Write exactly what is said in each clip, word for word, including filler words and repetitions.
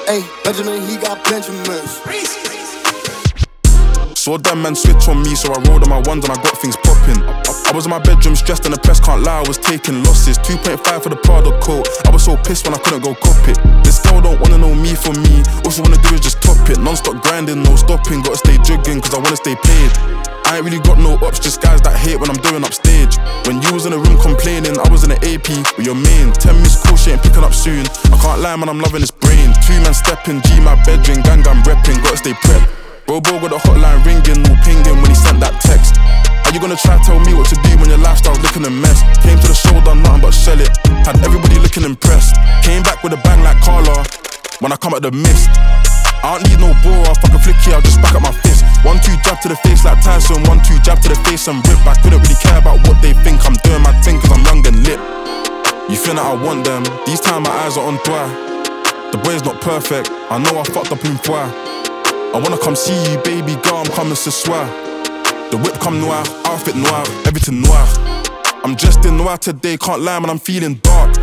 Hey, Benjamin, he got Benjamins. Saw that man switch on me, so I rolled on my ones and I got things popping. I was in my bedroom stressed and the press can't lie, I was taking losses. two point five for the Prada coat, I was so pissed when I couldn't go cop it. This girl don't wanna know me for me, all she wanna do is just top it. Non-stop grinding, no stopping, gotta stay jugging cause I wanna stay paid. I ain't really got no ops, just guys that hate when I'm doing upstage. When you was in the room complaining, I was in the A P with your main. Ten miss call, she ain't picking up soon. I can't lie man, I'm loving this brain. Two man stepping, G my bedroom, gang I'm repping, gotta stay prepped. Bro, bro got the hotline ringing, no pinging when he sent that text. Are you gonna try to tell me what to do when your lifestyle's looking a mess? Came to the show, done nothing but sell it. Had everybody looking impressed. Came back with a bang like Carla when I come out the mist. I don't need no bore, I'll fucking flick it, I'll just back up my fist. One, two jab to the face like Tyson, one, two jab to the face and rip. I couldn't really care about what they think, I'm doing my thing cause I'm young and lit. You think that I want them, these times my eyes are on toi. The boy's not perfect, I know I fucked up une fois. I wanna come see you, baby girl, I'm coming ce soir. The whip come noir, outfit noir, everything noir. I'm dressed in noir today, can't lie man, I'm feeling dark.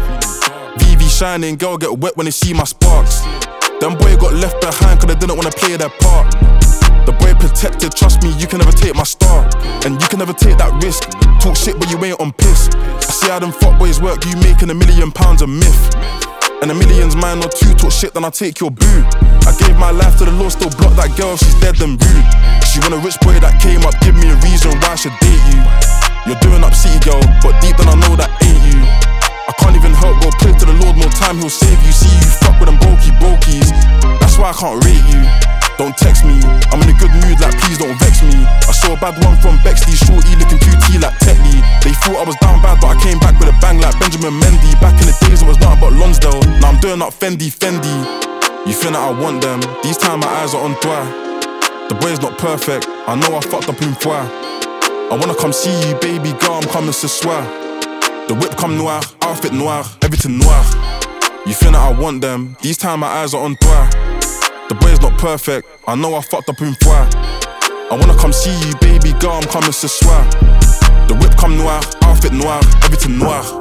V V shining, girl get wet when they see my sparks. Them boy got left behind cause they didn't wanna play their part. The boy protected, trust me, you can never take my star. And you can never take that risk, talk shit but you ain't on piss. I see how them fuckboys work, you making a million pounds a myth. And a million's mine or two, talk shit then I'll take your boo. I gave my life to the law, still block that girl, she's dead and rude. She want a rich boy that came up, give me a reason why I should date you. You're doing up city girl, but deep down I know that ain't you. I can't even help, go pray to the Lord, more time he'll save you. See you fuck with them brokey brokies, that's why I can't rate you. Don't text me, I'm in a good mood like please don't vex me. I saw a bad one from Bexley, shorty looking two T like Tetley. They thought I was down bad but I came back with a bang like Benjamin Mendy. Back in the days it was nothing but Lonsdale, now I'm doing up Fendi, Fendi. You think that I want them, these times my eyes are on toi. The boy's not perfect, I know I fucked up une fois. I wanna come see you, baby girl, I'm coming ce soir. The whip come noir, outfit noir, everything noir. You think that I want them, these times my eyes are on toi. The boy's not perfect, I know I fucked up une fois. I wanna come see you, baby girl, I'm coming ce soir. The whip come noir, outfit noir, everything noir.